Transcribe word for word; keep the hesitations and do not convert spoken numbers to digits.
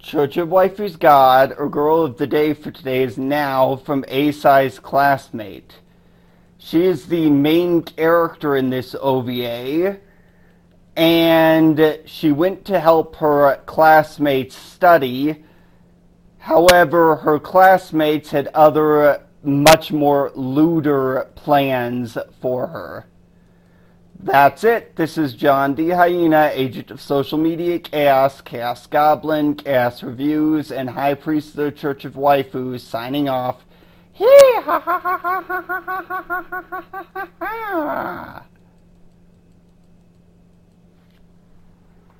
Church of Waifu's God, or Girl of the Day for today, is Now from Eisai's classmate. She is the main character in this O V A, and she went to help her classmates study. However, her classmates had other, much more lewder plans for her. That's it. This is John D. Hyena, agent of social media, Chaos, Chaos Goblin, Chaos Reviews, and High Priest of the Church of Waifus, signing off. Hee ha ha ha ha ha ha ha ha ha ha.